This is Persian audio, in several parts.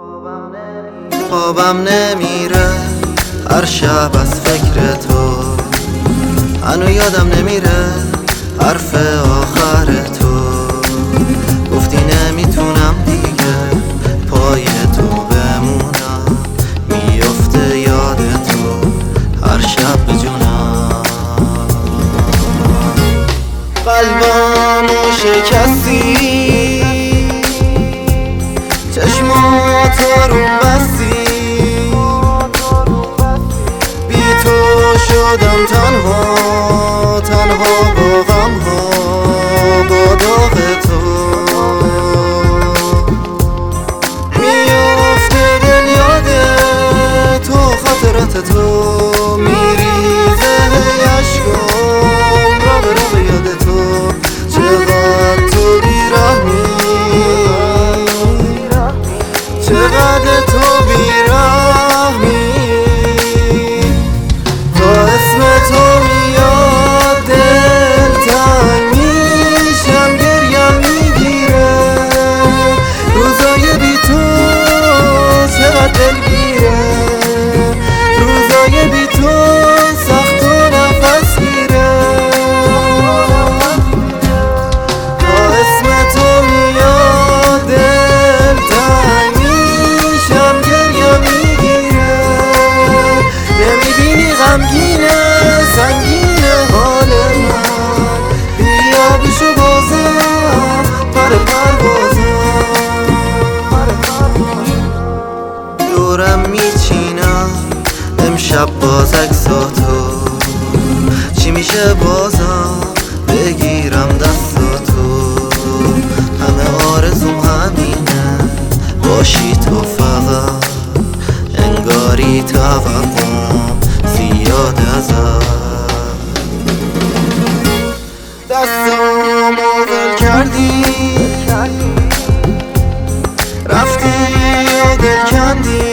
خوابم نمیره هر شب از فکر تو، هنو یادم نمیره حرف آخر تو. گفتی نمیتونم دیگه پای تو بمونم، میفته یاد تو هر شب به جونم. قلبمو شکستی، چشماتو رو بستی، بی تو شدم تنها تنها با غم ها با داغ تو. میفته دل یاد تو، خاطرات تو میریزه اشکام را به یاد تو. چقدر تو بیرحمی، چقدر تو بیرحمی، تا اسم تو میاد دل تنگ میشم، گریم میگیره روزای بی تو. چقدر دلگیره روزای بی تو، سخت و نفس گیره. تا اسم تو میاد دل تنگ میشم، گریم میگیره. نمیبینی غمگینه سنگینه حال من، بیا بشو بازم پر پروازم. دورم میچینم امشب باز عکساتو، چی میشه بازم بگیرم دستاتو. همه آرزوم همینه باشی تو فقط، انگاری توقعم زیاد ازت. دستامو ول کردی رفتی و دل کندی،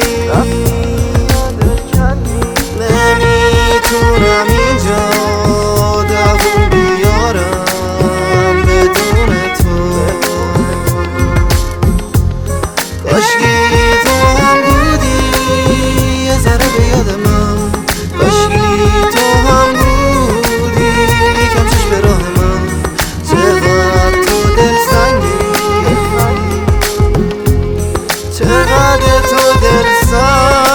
نمیتونم اینجا دووم بیارم بدون تو. کاشکی تو هم بودی یه ذره به یاد من، کاشکی تو هم بودی یکم چشم به راه من. چقدر تو دل سنگی، چقدر تو دل سنگی.